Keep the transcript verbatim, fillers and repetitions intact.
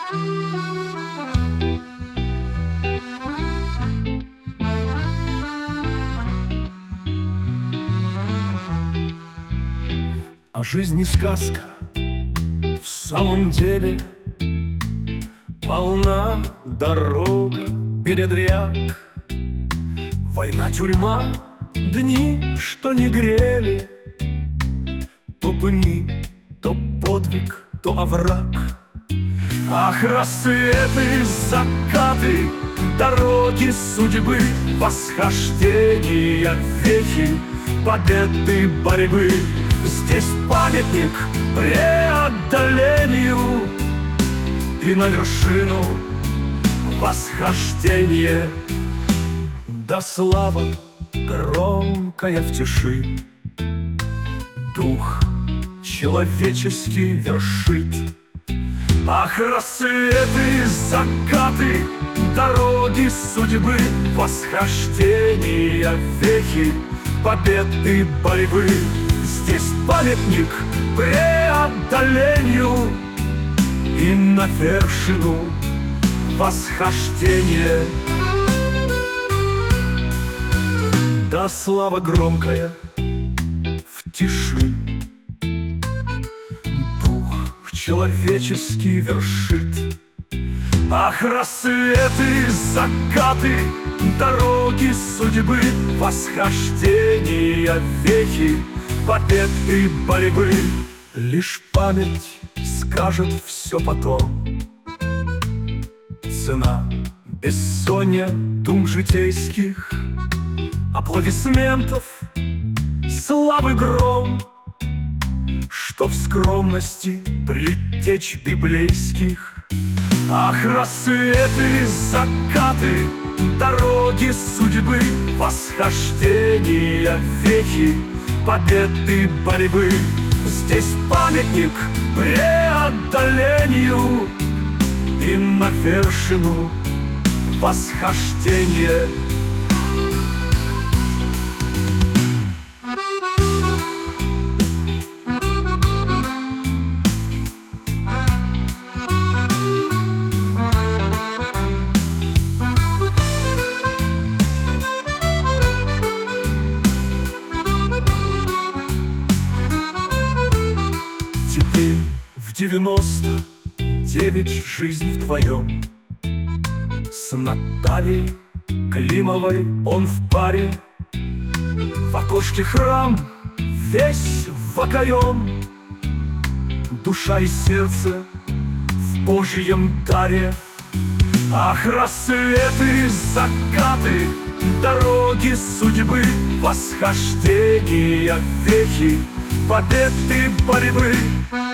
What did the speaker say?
А жизнь не сказка, в самом деле. Полна дорога, передряг, война, тюрьма, дни, что не грели. То пни, то подвиг, то овраг. Ах, рассветы, закаты, дороги судьбы, восхождения, вехи, победы, борьбы. Здесь памятник преодолению, и на вершину восхождение. Да слава громкая в тиши дух человеческий вершит. Ах, рассветы, закаты, дороги судьбы, восхождения, вехи, победы, борьбы. Здесь памятник преодолению, и на вершину восхождение. Да слава громкая в тиши дух человеческий вершит. Ах, рассветы, закаты, дороги судьбы, восхождения, вехи, победы, борьбы. Лишь память скажет все потом. Цена бессонья, дум житейских, аплодисментов, славы гром, что в скромности предтеч библейских. Ах, рассветы, закаты, дороги судьбы, восхождения, вехи, победы, борьбы. Здесь памятник преодолению, и на вершину восхождение. Теперь в девяносто девять жизнь вдвоем с Натальей Климовой он в паре. В окошке храм весь в окоем, душа и сердце в Божьем даре. Ах, рассветы, закаты, дороги судьбы, восхождения, вехи, победы, борьбы.